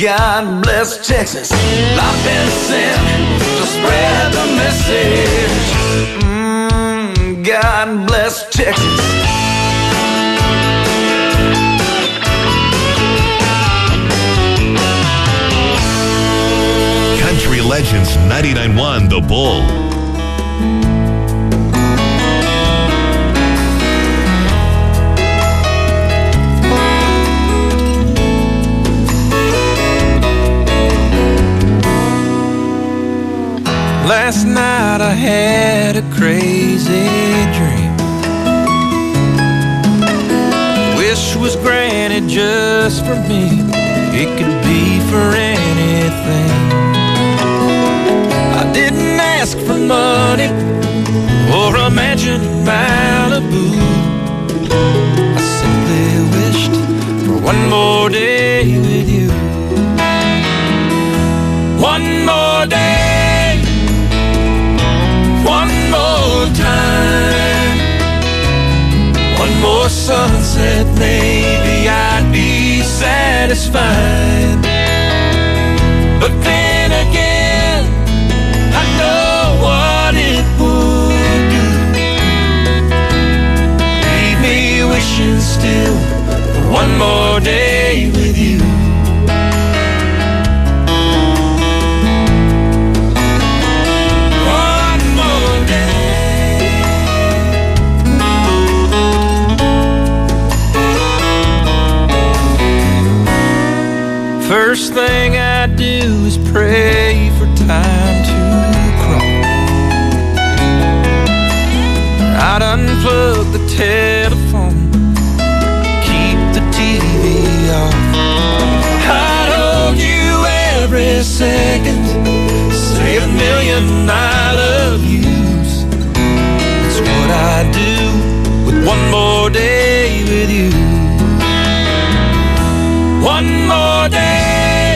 God bless Texas. I've been sent to spread the message. God bless Texas. Country Legends 99.1 The Bull. Last night I had a crazy dream. Wish was granted just for me. It could be for anything. I didn't ask for money or a mansion in Malibu. I simply wished for one more day with you. One more day, one more time, one more sunset, maybe I'd be satisfied. But then again, I know what it would do. Leave me wishing still for one more day with you. First thing I do is pray for time to crawl. I'd unplug the telephone, keep the TV off. I'd hold you every second, say a million I love yous. That's what I do with one more day with you. One more day,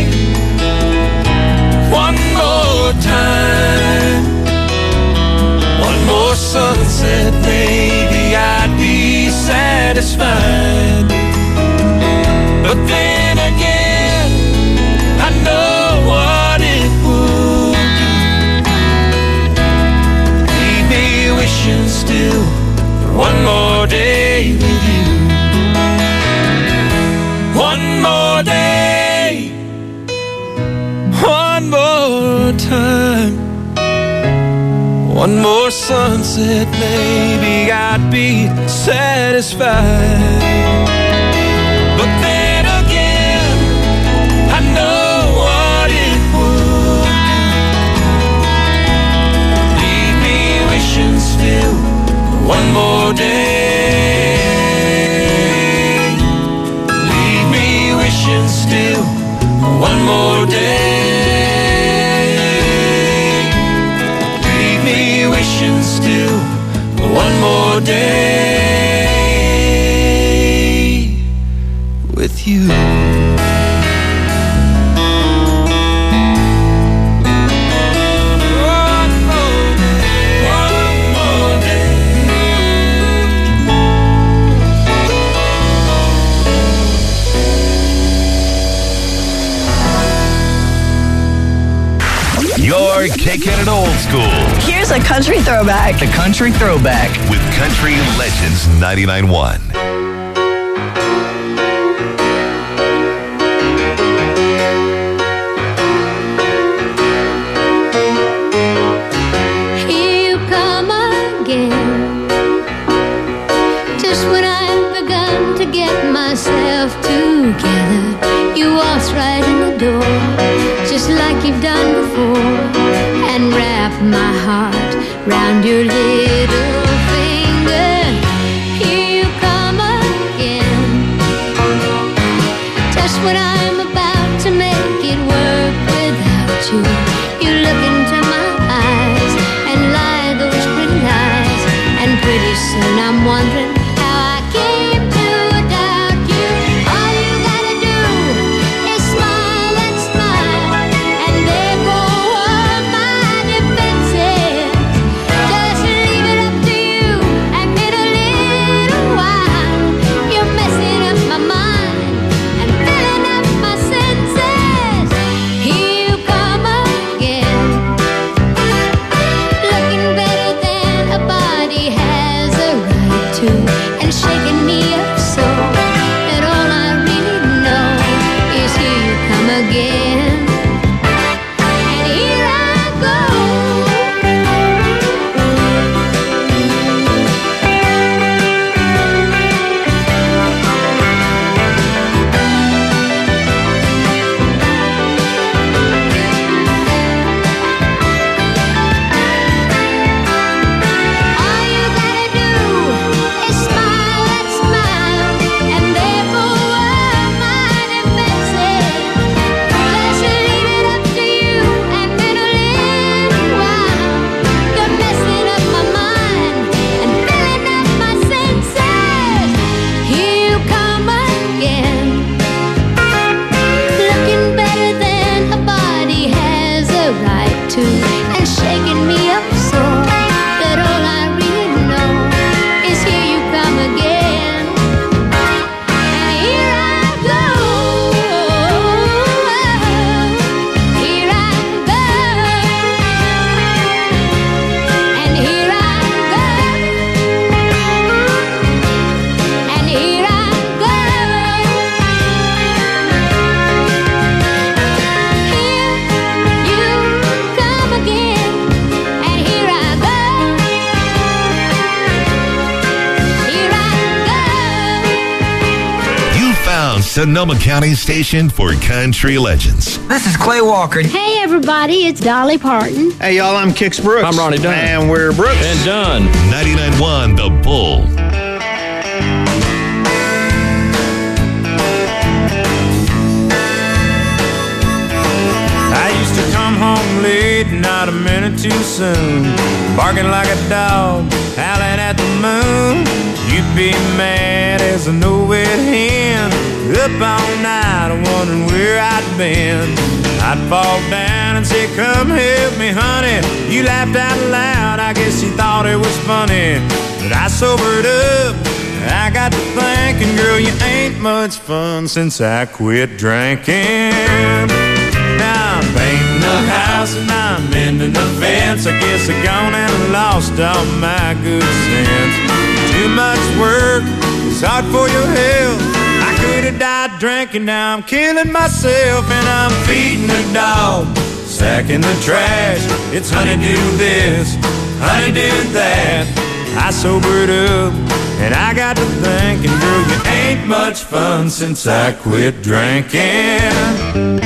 one more time, one more sunset, maybe I'd be satisfied. But then again, I know what it would do. Leave me wishing still for one more day with you. One more day, one more time, one more sunset, maybe I'd be satisfied. But then again, I know what it would do. Leave me wishing still for one more day. Still one more day. Leave me wishing still one more day with you. You're kicking it old school. Here's a country throwback. The Country Throwback with Country Legends 99.1. Here you come again. Just when I've begun to get myself together, you waltz right in the door, just like you've done before, and wrap my heart round your little finger. Here you come again. Just when I'm about to make it work without you, you look into my eyes and lie those pretty lies, and pretty soon I'm wondering how I came to doubt you. All you gotta do is smile and smile, and there go all my defenses. Just leave it up to you and in a little while, you're messing up my mind and filling up my senses. Sonoma County station for country legends. This is Clay Walker. Hey, everybody, it's Dolly Parton. Hey, y'all, I'm Kix Brooks. I'm Ronnie Dunn. And we're Brooks. And Dunn. 99.1 The Bull. I used to come home late, not a minute too soon, barking like a dog, howling at the moon. You'd be mad as a no-wet hen, up all night wondering where I'd been. I'd fall down and say, come help me, honey. You laughed out loud, I guess you thought it was funny. But I sobered up, I got to thinking, girl, you ain't much fun since I quit drinking. Now I'm painting the house and I'm mending the fence. I guess I gone and lost all my good sense. Too much work, it's hard for your health. I could have died drinking, now I'm killing myself. And I'm feeding the dog, sacking the trash. It's honey do this, honey do that. I sobered up and I got to thinking, girl, you ain't much fun since I quit drinking.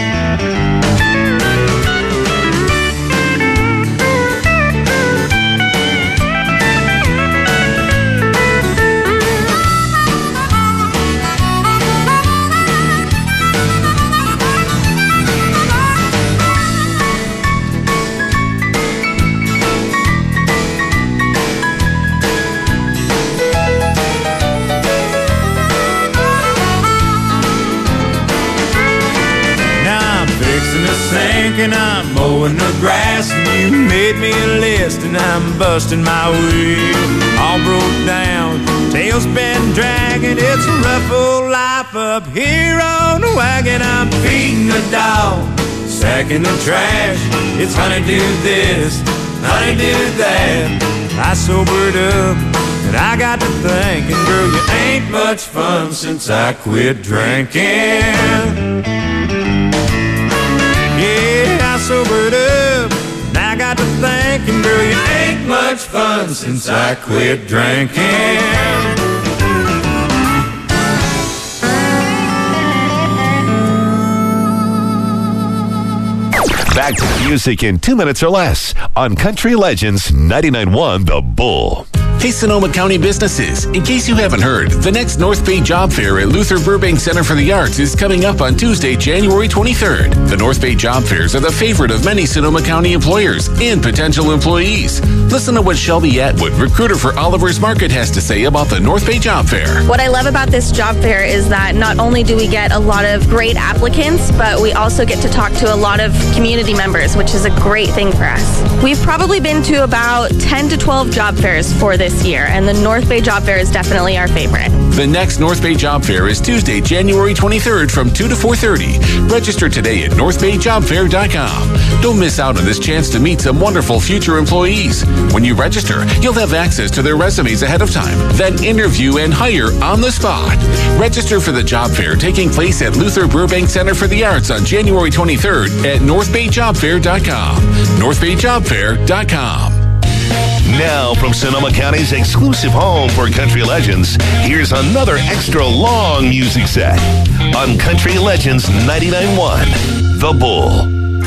And I'm mowing the grass, and you made me a list, and I'm busting my wheel. All broke down, tail's been dragging. It's a rough old life up here on the wagon. I'm feeding the dog, sacking the trash. It's honey do this, honey do that. I sobered up and I got to thinking, girl, you ain't much fun since I quit drinking. Yeah, I sobered up, now I got to thinking, girl, you ain't much fun since I quit drinking. Back to music in 2 minutes or less on Country Legends 99.1 The Bull. Hey, Sonoma County businesses. In case you haven't heard, the next North Bay Job Fair at Luther Burbank Center for the Arts is coming up on Tuesday, January 23rd. The North Bay Job Fairs are the favorite of many Sonoma County employers and potential employees. Listen to what Shelby Atwood, recruiter for Oliver's Market, has to say about the North Bay Job Fair. What I love about this job fair is that not only do we get a lot of great applicants, but we also get to talk to a lot of community members, which is a great thing for us. We've probably been to about 10 to 12 job fairs for this year, and the North Bay Job Fair is definitely our favorite. The next North Bay Job Fair is Tuesday, January 23rd from 2 to 4:30. Register today at northbayjobfair.com. Don't miss out on this chance to meet some wonderful future employees. When you register, you'll have access to their resumes ahead of time, then interview and hire on the spot. Register for the job fair taking place at Luther Burbank Center for the Arts on January 23rd at northbayjobfair.com. northbayjobfair.com. Now, from Sonoma County's exclusive home for country legends, here's another extra long music set on Country Legends 99.1 The Bull.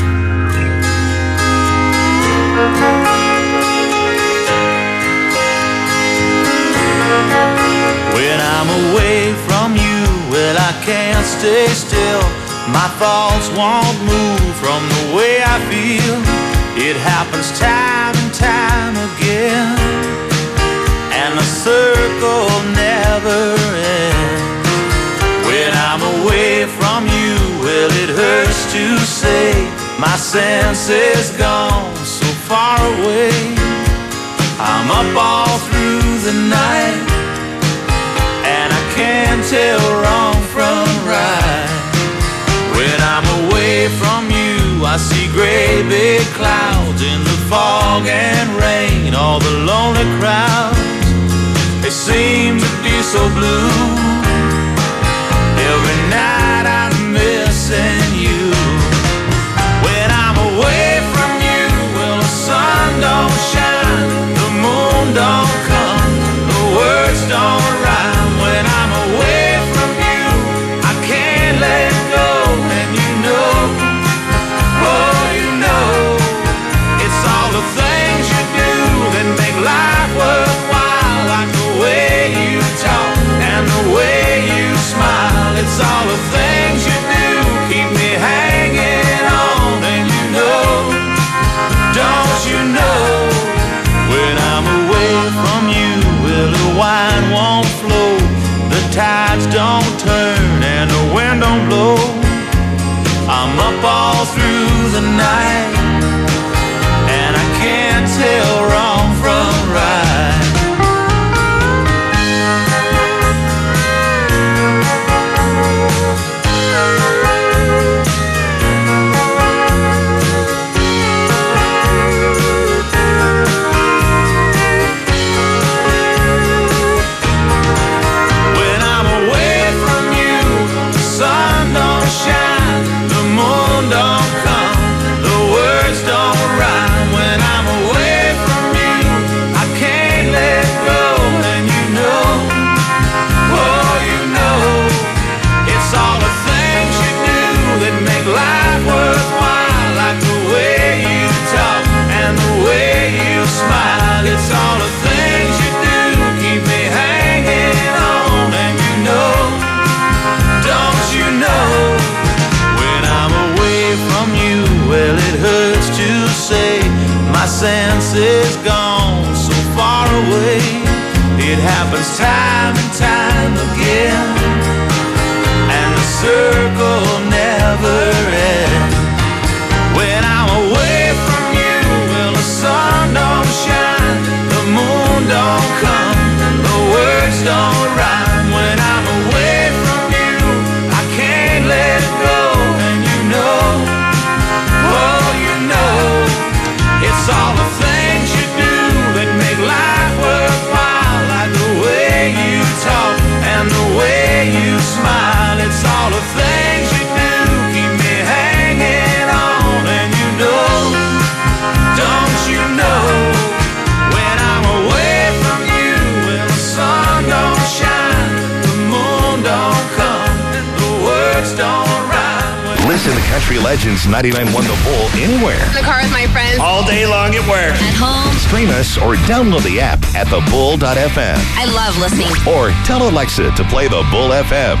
When I'm away from you, well, I can't stay still. My thoughts won't move from the way I feel. It happens time and time again, and the circle never ends. When I'm away from you, well, it hurts to say my sense is gone so far away. I'm up all through the night, and I can't tell wrong from right. When I'm away from you, I see gray big clouds in the fog and rain. All the lonely crowds, they seem to be so blue. Every night I'm missing you. When I'm away from you, well, the sun don't shine, the moon don't come, the words don't rhyme. When I'm away from you, I can't senses gone so far away. It happens time and time again, and the circle never ends. When I'm away from you, well, the sun don't shine, the moon don't come, the words don't rhyme. When I'm away from you, I can't let it go, and you know, oh, you know, it's all the things you do that make life worthwhile, like the way you talk and the way you smile. It's all the things you do keep me hanging on, and you know, don't you know, when I'm away from you, well, the sun don't shine, the moon don't come, the words don't rhyme. Listen to Country Legends 99.1 The Bull anywhere. In the car with my friends. All day long at work. At home. Stream us or download the app at thebull.fm. I love listening. Or tell Alexa to play The Bull FM.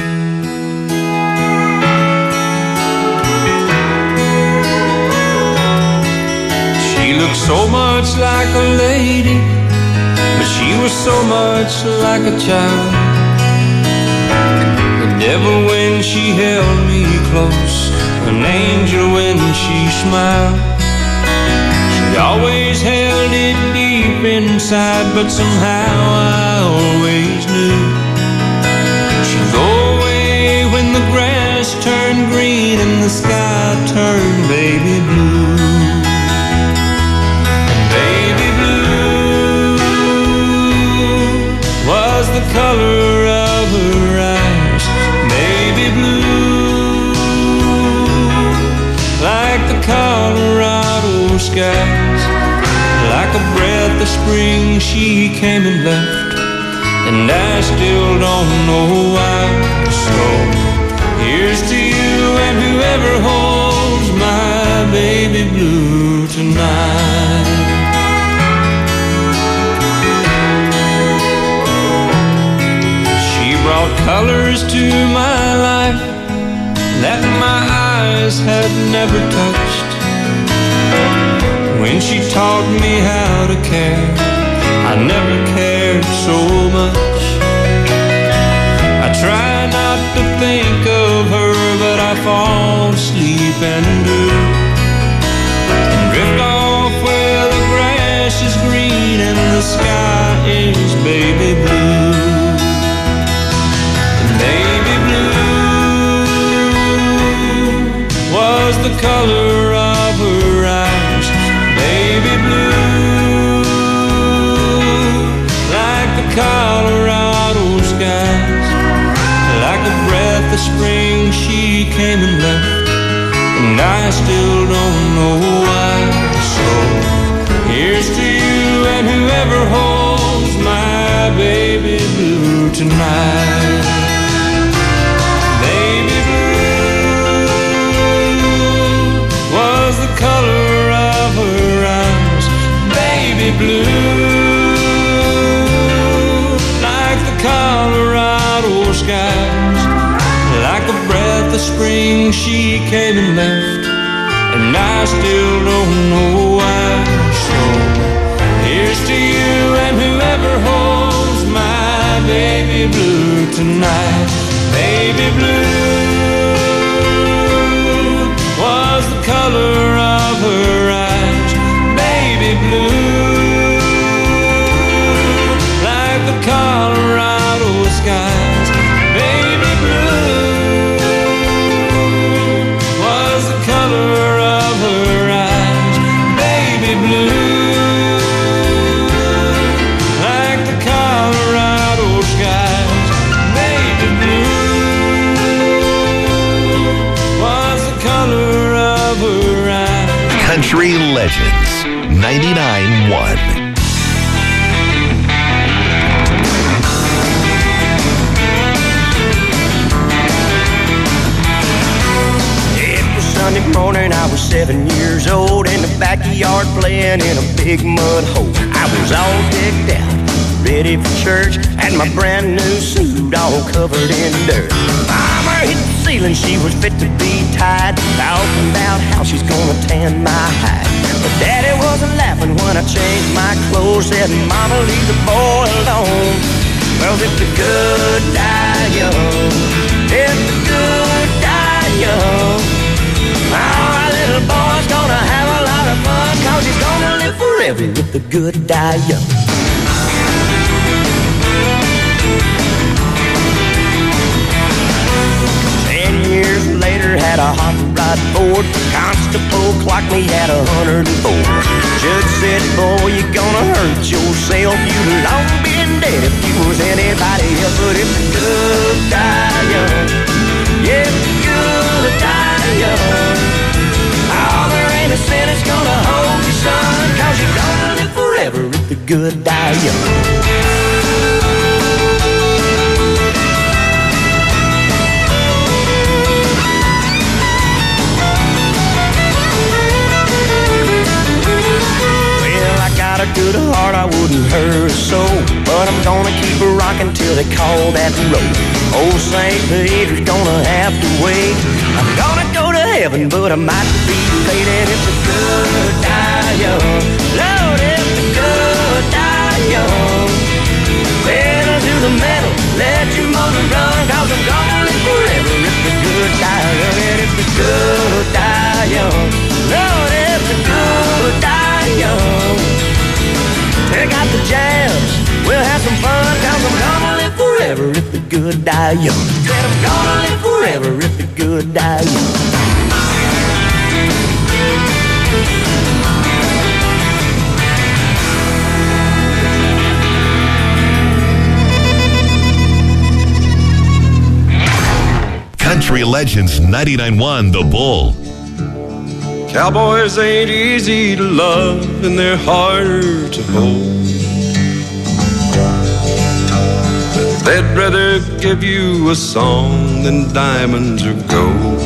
She looked so much like a lady, but she was so much like a child. The devil when she held me close, an angel when she smiled. She always held it deep inside, but somehow I always knew she'd go away when the grass turned green and the sky turned baby blue. Baby blue was the color of her eyes. Baby blue, like the Colorado skies. Like a breath of spring she came and left, and I still don't know why. So here's to you and whoever holds my baby blue tonight. She brought colors to my life that my eyes had never touched. When she taught me how to care, I never cared so much. I try not to think of her, but I fall asleep and do, and drift off where the grass is green and the sky is baby blue. And baby blue was the color of her eyes. Baby blue, like the Colorado skies. Like a breath of spring she came and left, and I still don't know why. So here's to you and whoever holds my baby blue tonight. Baby blue was the color of her eyes. Baby blue, like the Colorado skies. Like a breath of spring she came and left, and I still don't know why. So here's to you and whoever holds my baby blue tonight. Baby blue was the color of her eyes. Baby blue, like the Colorado skies. Baby blue was the color of her eyes. Baby blue, like the Colorado skies. Baby blue was the color of her eyes. Country Legends 99.1. Sunday morning, I was 7 years old, in the backyard playing in a big mud hole. I was all decked out, ready for church, and my brand new suit all covered in dirt. Mama hit the ceiling, she was fit to be tied, talking about how she's gonna tan my hide. But Daddy wasn't loud. when I changed my clothes, said, Mama, leave the boy alone. Well, if the good die young, if the good die young, our little boy's gonna have a lot of fun, 'cause he's gonna live forever if the good die young. Years later, had a hot rod Ford. Constable clocked me at 104. Judge said, boy, you're gonna hurt yourself. You'd long been dead if you was anybody else. But if the good die young, yeah, if the good die young, oh, there ain't a sin that's gonna hold you, son, 'cause you're gonna live forever if the good die young. Got a good heart, I wouldn't hurt her soul, but I'm gonna keep her rocking till they call that road. Old St. Peter's gonna have to wait. I'm gonna go to heaven, but I might be late. And if the good die young, Lord, if the good die young, pedal to the metal, let your motor run, 'cause I'm gonna live forever if the good die young. And if the good die young, Lord, if the good die young, take out the jams, we'll have some fun, 'cause I'm gonna live forever if the good die young. Said I'm gonna live forever if the good die young. Country Legends 99.1 The Bull. Cowboys ain't easy to love and they're harder to hold. They'd rather give you a song than diamonds or gold.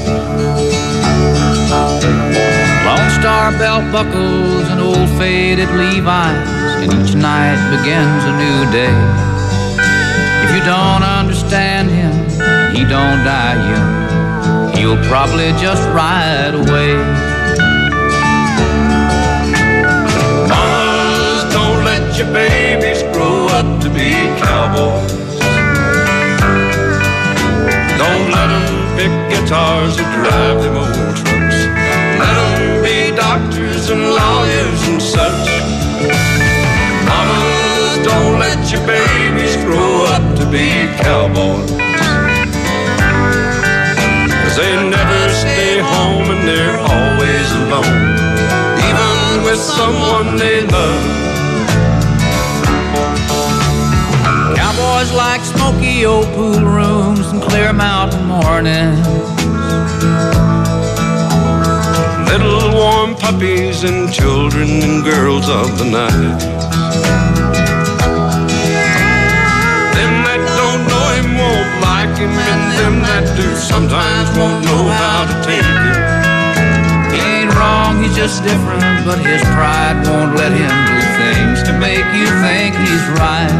Lone Star belt buckles and old faded Levi's, and each night begins a new day. If you don't understand him, he don't die young, he'll probably just ride away. Mamas, don't let your babies grow up to be cowboys. Don't let them pick guitars or drive them old trucks. Let them be doctors and lawyers and such. Mamas, don't let your babies grow up to be cowboys. They never stay home and they're always alone, even with someone they love. Cowboys like smoky old pool rooms and clear mountain mornings, Little warm puppies and children and girls of the night. Them that don't know him won't like him, and them that do sometimes won't know how to take it. he ain't wrong, he's just different, but his pride won't let him do things to make you think he's right.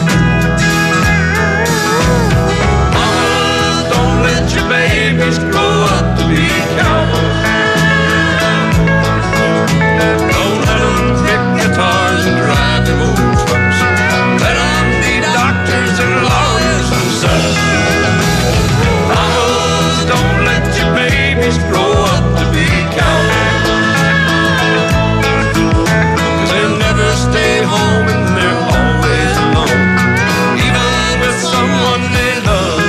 Mamas, don't let your babies grow up to be cowboys. Don't let them pick guitars and drive them old trucks. Let them be doctors and lawyers and such. Mamas, don't let your babies grow up to be cowboys. 'Cause they never stay home and they're always alone, even with someone they love.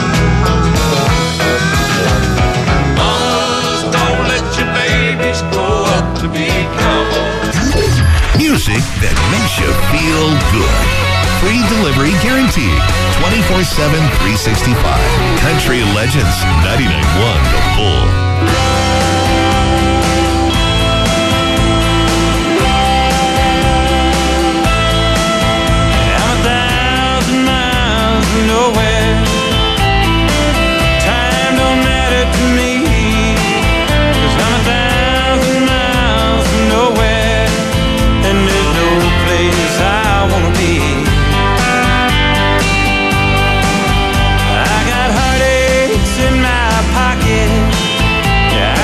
Mamas, don't let your babies grow up to be cowboys. Music that makes you feel good. Free delivery guaranteed. 24/7, 365. Country Legends 99.1 The Bull. I'm 1,000 miles from nowhere. Time don't matter to me, 'cause I'm 1,000 miles from nowhere, and there's no place I wanna be. I got heartaches in my pocket, yeah, I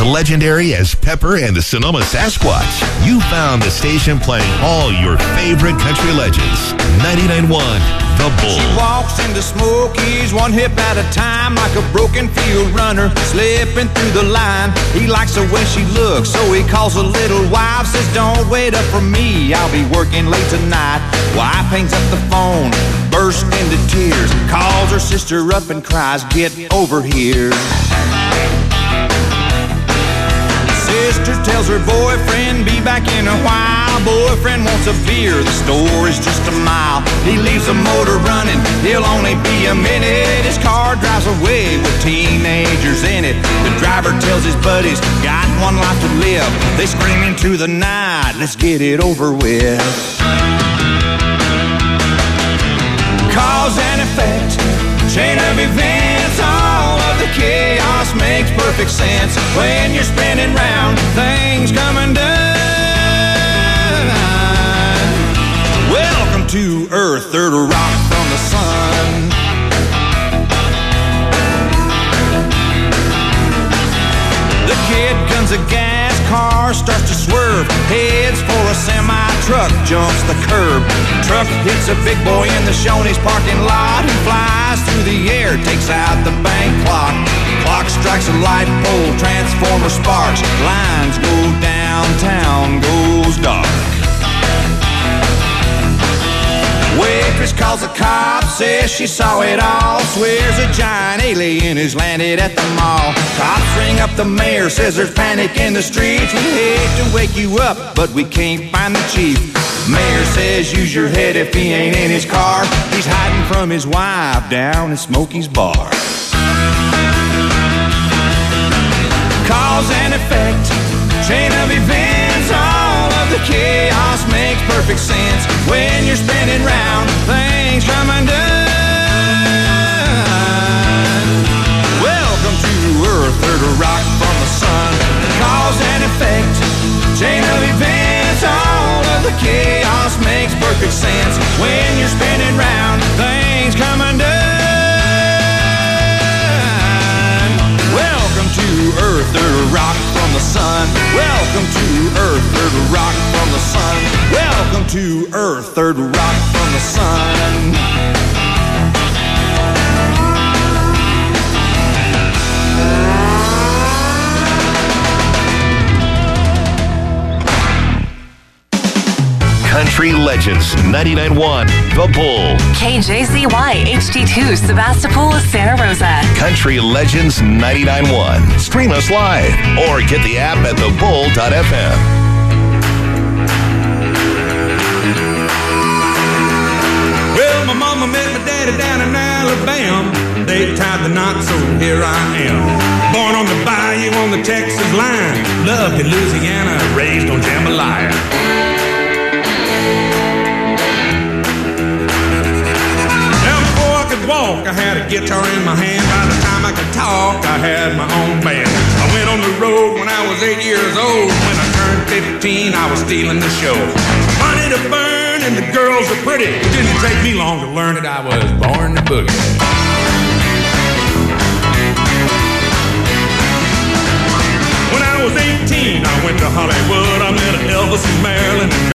legendary as Pepper and the Sonoma Sasquatch. You found the station playing all your favorite country legends. 99.1 The Bull. She walks into Smokies one hip at a time, like a broken field runner slipping through the line. He likes the way she looks, so he calls a little wife, says don't wait up for me, I'll be working late tonight. Wife hangs up the phone, bursts into tears, calls her sister up and cries, get over here. Sister tells her boyfriend, be back in a while. Boyfriend wants a beer, the store is just a mile. He leaves the motor running, he'll only be a minute. His car drives away with teenagers in it. The driver tells his buddies, got one life to live. They scream into the night, let's get it over with. Cause and effect, chain of events, all of the chaos makes perfect sense. When you're spinning round, things come undone. Welcome to Earth, third rock from the sun. The kid guns a gas, car starts to swerve, heads for a semi-truck, jumps the curb. Truck hits a big boy in the Shoney's parking lot. He flies through the air, takes out the bank clock. Clock strikes a light pole, transformer sparks. Lines go downtown, goes dark. Waitress calls the cops, says she saw it all. Swears a giant alien has landed at the mall. Cops ring up the mayor, says there's panic in the streets. We hate to wake you up, but we can't find the chief. Mayor says use your head if he ain't in his car. He's hiding from his wife down in Smokey's bar. Cause and effect, chain of events, all of the chaos makes perfect sense. When you're spinning round, things come undone. Welcome to Earth, third rock from the sun. Cause and effect, chain of events, all of the chaos makes perfect sense. When you're spinning round, things come undone. Welcome to Earth, third rock from the sun. Welcome to Earth, third rock from the sun. Welcome to Earth, third rock from the sun. Country Legends 99.1 The Bull. KJZY HD2 Sebastopol, Santa Rosa. Country Legends 99.1. Stream us live or get the app at thebull.fm. Well, my mama met my daddy down in Alabama. They tied the knot, so here I am. Born on the bayou on the Texas line. Loved in Louisiana, raised on jambalaya. Walk, I had a guitar in my hand. By the time I could talk, I had my own band. I went on the road when I was 8 years old. When I turned 15, I was stealing the show. Money to burn and the girls are pretty. It didn't take me long to learn that I was born to boogie. When I was 18, I went to Hollywood. I met Elvis and Marilyn and